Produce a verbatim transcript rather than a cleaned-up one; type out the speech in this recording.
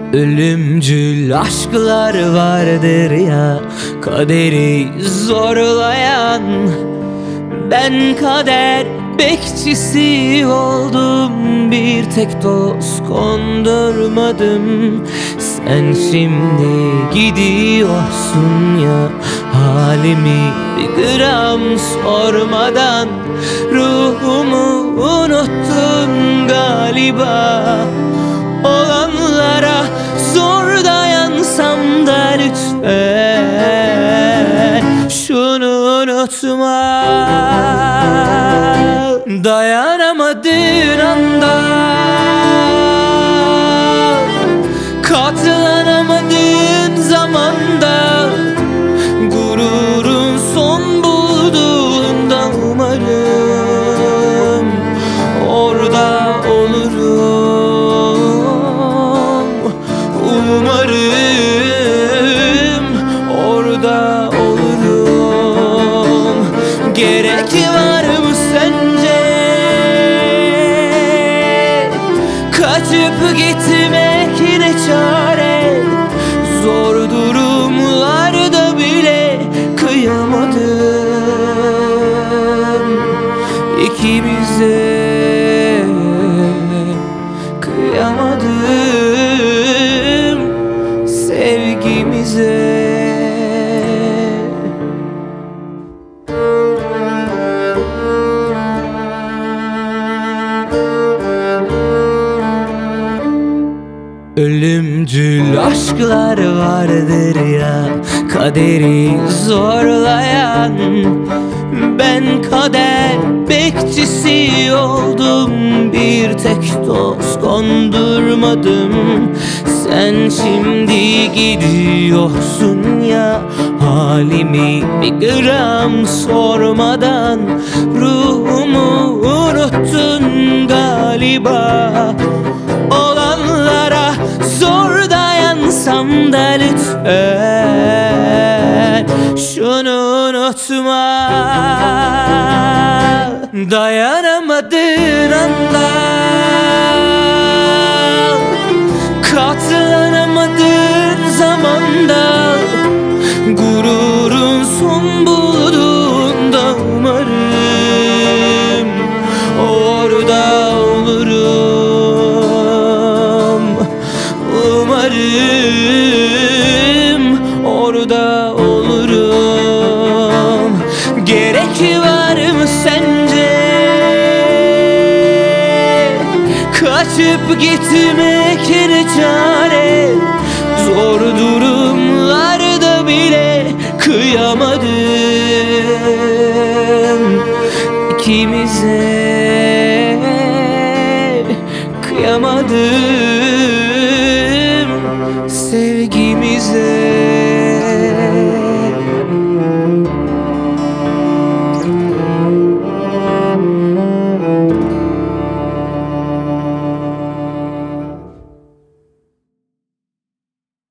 Ölümcül aşklar vardır ya, kaderi zorlayan. Ben kader bekçisi oldum, bir tek dost kondurmadım. Sen şimdi gidiyorsun ya, halimi bir gram sormadan. Ruhumu unuttun galiba. Olanlara zor dayansam da lütfen şunu unutma. Dayanamadığın anda, katlanamadığın zamanda, gururun son bulduğunda umarım orada olurum. Umarım orada olurum. Gerek var mı sence kaçıp gitmek, ne çare? Zor durumlarda bile kıyamadım ikimize. Kıyamadım sevgimize. Ölümcül aşklar vardır ya, kaderi zorlayan. Ben kader bekçisi oldum, bir tek dost kondurmadım. Sen şimdi gidiyorsun ya, halimi bir gram sormadan. Ruhumu unuttun galiba. Olanlara zor dayansam da lütfen şunu unutma. Dayanamadığın anda, katlanamadığın zamanda, gururun son bulduğunda umarım orada olurum. Umarım orada olurum. Gerek var mı sence kaçıp gitmek, ne çare? Zor durumlarda bile kıyamadım ikimize. Kıyamadım sevgimize.